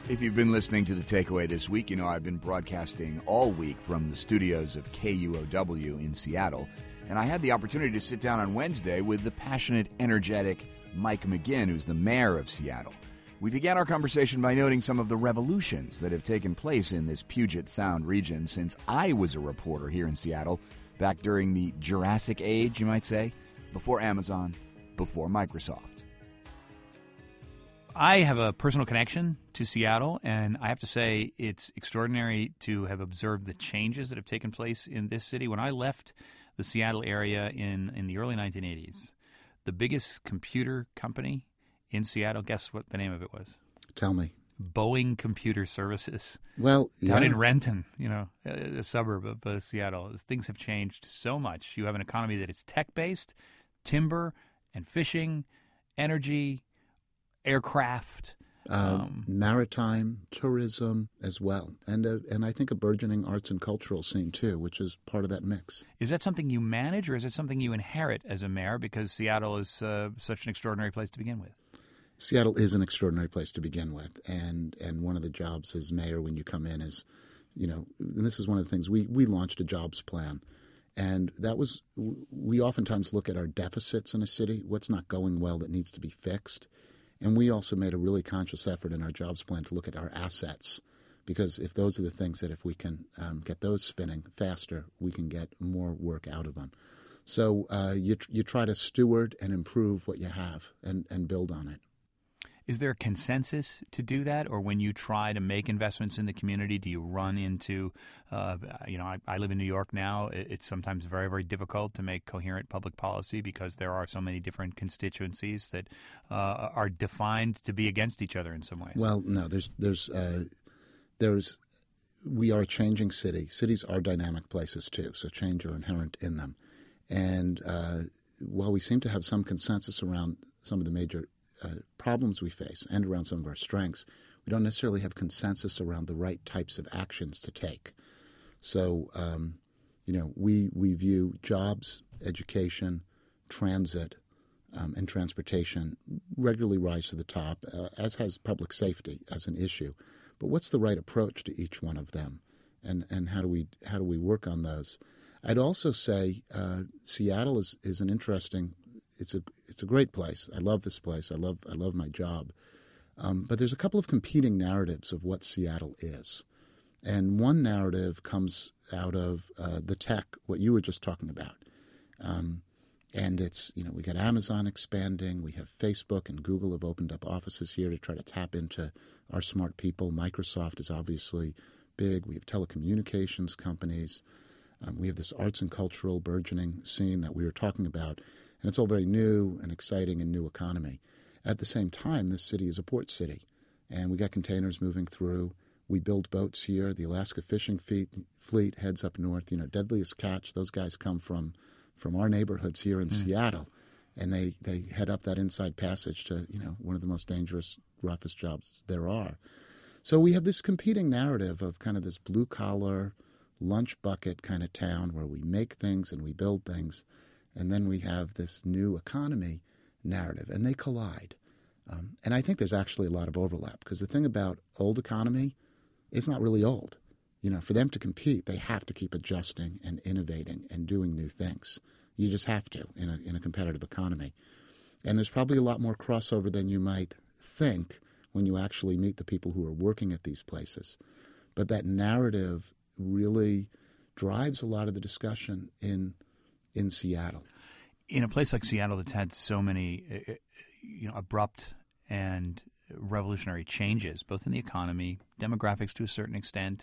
If you've been listening to The Takeaway this week, you know I've been broadcasting all week from the studios of KUOW in Seattle, and I had the opportunity to sit down on Wednesday with the passionate, energetic Mike McGinn, who's the mayor of Seattle. We began our conversation by noting some of the revolutions that have taken place in this Puget Sound region since I was a reporter here in Seattle back during the Jurassic Age, you might say, before Amazon, before Microsoft. I have a personal connection to Seattle, and I have to say it's extraordinary to have observed the changes that have taken place in this city. When I left the Seattle area in the early 1980s, the biggest computer company in Seattle, guess what the name of it was? Tell me. Boeing Computer Services. Well, down in Renton, a suburb of Seattle. Things have changed so much. You have an economy that is tech-based, timber and fishing, energy, aircraft, maritime, tourism as well, and I think a burgeoning arts and cultural scene too, which is part of that mix. Is that something you manage, or is it something you inherit as a mayor because Seattle is such an extraordinary place to begin with? Seattle is an extraordinary place to begin with, and one of the jobs as mayor when you come in is, and this is one of the things we launched a jobs plan. And we oftentimes look at our deficits in a city, what's not going well that needs to be fixed. And we also made a really conscious effort in our jobs plan to look at our assets, because if those are the things that if we can get those spinning faster, we can get more work out of them. So you try to steward and improve what you have and build on it. Is there a consensus to do that, or when you try to make investments in the community, do you run into, I live in New York now. It's sometimes very, very difficult to make coherent public policy because there are so many different constituencies that are defined to be against each other in some ways. Well, no, we are a changing city. Cities are dynamic places too, so change are inherent in them. And while we seem to have some consensus around some of the major problems we face and around some of our strengths, we don't necessarily have consensus around the right types of actions to take. So, we view jobs, education, transit, and transportation regularly rise to the top, as has public safety as an issue. But what's the right approach to each one of them, and how do we work on those? I'd also say Seattle is an interesting. It's a great place. I love this place. I love my job. But there's a couple of competing narratives of what Seattle is. And one narrative comes out of the tech, what you were just talking about. And it's, we got Amazon expanding. We have Facebook and Google have opened up offices here to try to tap into our smart people. Microsoft is obviously big. We have telecommunications companies. We have this arts and cultural burgeoning scene that we were talking about. And it's all very new and exciting and new economy. At the same time, this city is a port city, and we got containers moving through. We build boats here. The Alaska Fishing Fleet heads up north. Deadliest Catch, those guys come from our neighborhoods here in Seattle, and they head up that inside passage to, one of the most dangerous, roughest jobs there are. So we have this competing narrative of kind of this blue-collar, lunch bucket kind of town where we make things and we build things. And then we have this new economy narrative, and they collide. And I think there's actually a lot of overlap, because the thing about old economy, it's not really old. For them to compete, they have to keep adjusting and innovating and doing new things. You just have to in a competitive economy. And there's probably a lot more crossover than you might think when you actually meet the people who are working at these places. But that narrative really drives a lot of the discussion in Seattle. In a place like Seattle that's had so many abrupt and revolutionary changes, both in the economy, demographics to a certain extent,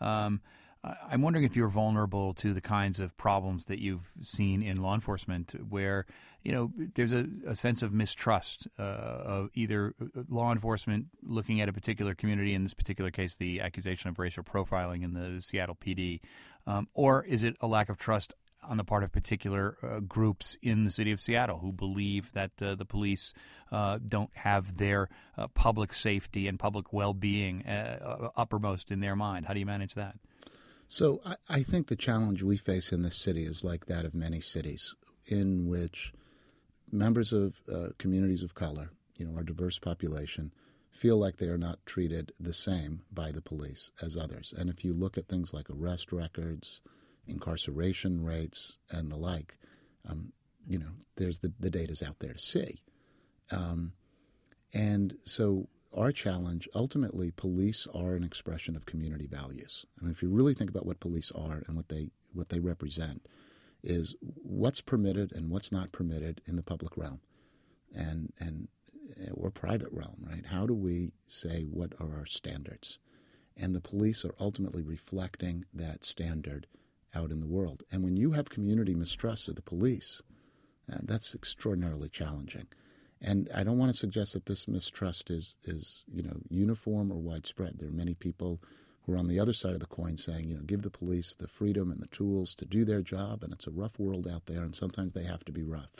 I'm wondering if you're vulnerable to the kinds of problems that you've seen in law enforcement where, there's a sense of mistrust of either law enforcement looking at a particular community, in this particular case the accusation of racial profiling in the Seattle PD, or is it a lack of trust on the part of particular groups in the city of Seattle who believe that the police don't have their public safety and public well-being uppermost in their mind? How do you manage that? So I think the challenge we face in this city is like that of many cities, in which members of communities of color, our diverse population, feel like they are not treated the same by the police as others. And if you look at things like arrest records, incarceration rates, and the like, there's the data's out there to see. And so our challenge, ultimately, police are an expression of community values. I mean, if you really think about what police are and what they represent, is what's permitted and what's not permitted in the public realm and or private realm, right? How do we say what are our standards? And the police are ultimately reflecting that standard out in the world. And when you have community mistrust of the police, that's extraordinarily challenging. And I don't want to suggest that this mistrust is uniform or widespread. There are many people who are on the other side of the coin saying, give the police the freedom and the tools to do their job, and it's a rough world out there, and sometimes they have to be rough.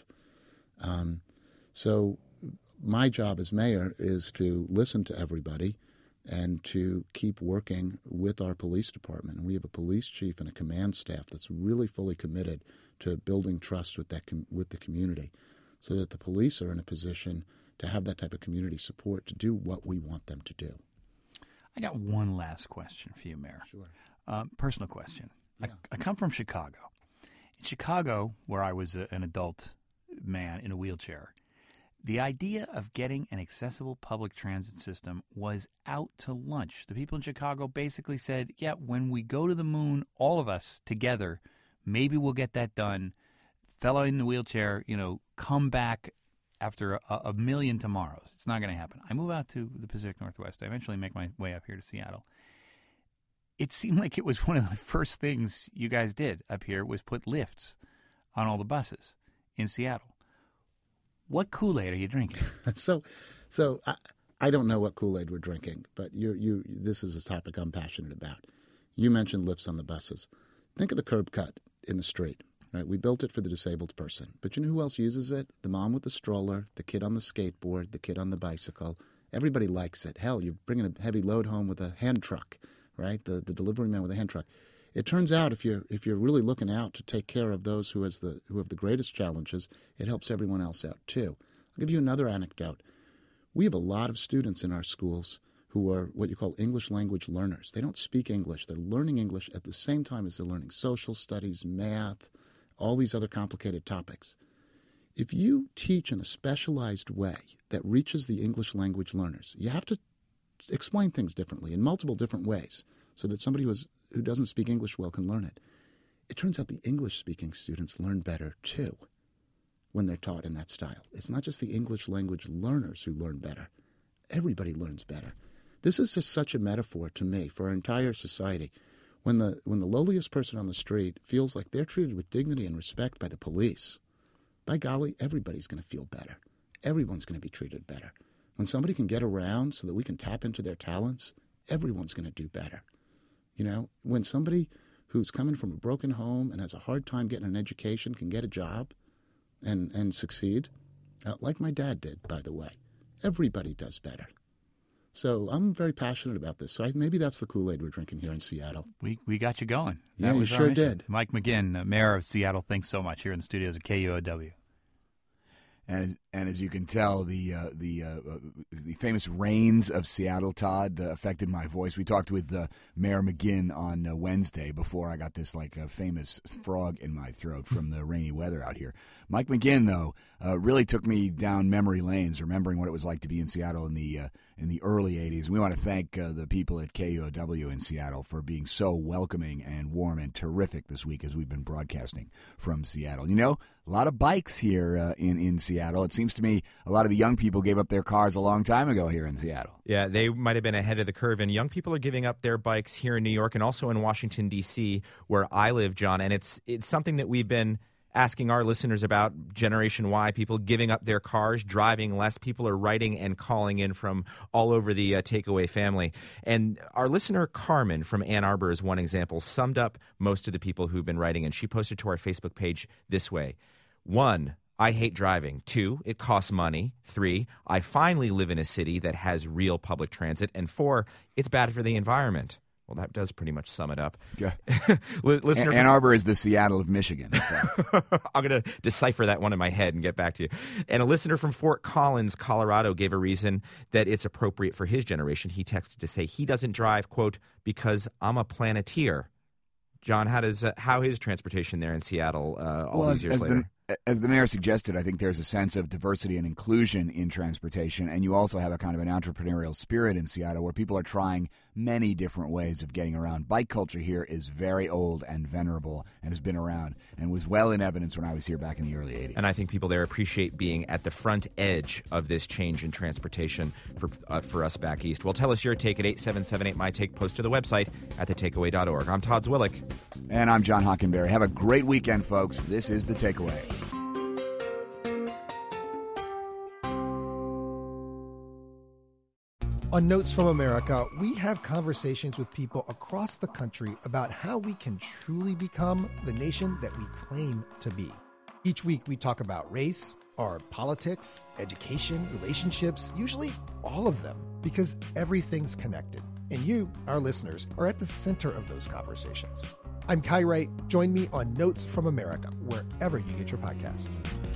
So my job as mayor is to listen to everybody and to keep working with our police department. And we have a police chief and a command staff that's really fully committed to building trust with the community, so that the police are in a position to have that type of community support to do what we want them to do. I got one last question for you, Mayor. Sure. Personal question. Yeah. I come from Chicago. In Chicago, where I was an adult man in a wheelchair, the idea of getting an accessible public transit system was out to lunch. The people in Chicago basically said, yeah, when we go to the moon, all of us together, maybe we'll get that done. Fellow in the wheelchair, come back after a million tomorrows. It's not going to happen. I move out to the Pacific Northwest. I eventually make my way up here to Seattle. It seemed like it was one of the first things you guys did up here was put lifts on all the buses in Seattle. What Kool-Aid are you drinking? So I don't know what Kool-Aid we're drinking, but this is a topic I'm passionate about. You mentioned lifts on the buses. Think of the curb cut in the street. Right, we built it for the disabled person. But you know who else uses it? The mom with the stroller, the kid on the skateboard, the kid on the bicycle. Everybody likes it. Hell, you're bringing a heavy load home with a hand truck, right? The delivery man with a hand truck. It turns out if you're really looking out to take care of those who have the greatest challenges, it helps everyone else out too. I'll give you another anecdote. We have a lot of students in our schools who are what you call English language learners. They don't speak English. They're learning English at the same time as they're learning social studies, math, all these other complicated topics. If you teach in a specialized way that reaches the English language learners, you have to explain things differently in multiple different ways so that somebody who doesn't speak English well can learn it. It turns out the English-speaking students learn better, too, when they're taught in that style. It's not just the English language learners who learn better. Everybody learns better. This is just such a metaphor to me for our entire society. When the lowliest person on the street feels like they're treated with dignity and respect by the police, by golly, everybody's going to feel better. Everyone's going to be treated better. When somebody can get around so that we can tap into their talents, everyone's going to do better. When somebody who's coming from a broken home and has a hard time getting an education can get a job and succeed, like my dad did, by the way, everybody does better. So I'm very passionate about this. So maybe that's the Kool-Aid we're drinking here in Seattle. We got you going. Yeah, you sure did. Mike McGinn, Mayor of Seattle, thanks so much here in the studios of KUOW. And as you can tell, the famous rains of Seattle, Todd, affected my voice. We talked with Mayor McGinn on Wednesday before I got this famous frog in my throat from the rainy weather out here. Mike McGinn, though, really took me down memory lanes, remembering what it was like to be in Seattle in the early 80s. We want to thank the people at KUOW in Seattle for being so welcoming and warm and terrific this week as we've been broadcasting from Seattle. A lot of bikes here in Seattle. It seems to me a lot of the young people gave up their cars a long time ago here in Seattle. Yeah, they might have been ahead of the curve, and young people are giving up their bikes here in New York and also in Washington, D.C., where I live, John, and it's something that we've been asking our listeners about, Generation Y, people giving up their cars, driving less. People are writing and calling in from all over the Takeaway family. And our listener, Carmen from Ann Arbor, is one example, summed up most of the people who've been writing, and she posted to our Facebook page this way. 1, I hate driving. 2, it costs money. 3, I finally live in a city that has real public transit. And 4, it's bad for the environment. Well, that does pretty much sum it up. Yeah. Listener Ann Arbor is the Seattle of Michigan. I'm going to decipher that one in my head and get back to you. And a listener from Fort Collins, Colorado, gave a reason that it's appropriate for his generation. He texted to say he doesn't drive, quote, because I'm a planeteer. John, how is transportation there in Seattle all these years later? As the mayor suggested, I think there's a sense of diversity and inclusion in transportation, and you also have a kind of an entrepreneurial spirit in Seattle where people are trying many different ways of getting around. Bike culture here is very old and venerable and has been around and was well in evidence when I was here back in the early 80s. And I think people there appreciate being at the front edge of this change in transportation for us back east. Well, tell us your take at 8778-MY-TAKE. Post to the website at thetakeaway.org. I'm Todd Zwillich. And I'm John Hockenberry. Have a great weekend, folks. This is The Takeaway. On Notes from America, we have conversations with people across the country about how we can truly become the nation that we claim to be. Each week we talk about race, our politics, education, relationships, usually all of them, because everything's connected. And you, our listeners, are at the center of those conversations. I'm Kai Wright. Join me on Notes from America, wherever you get your podcasts.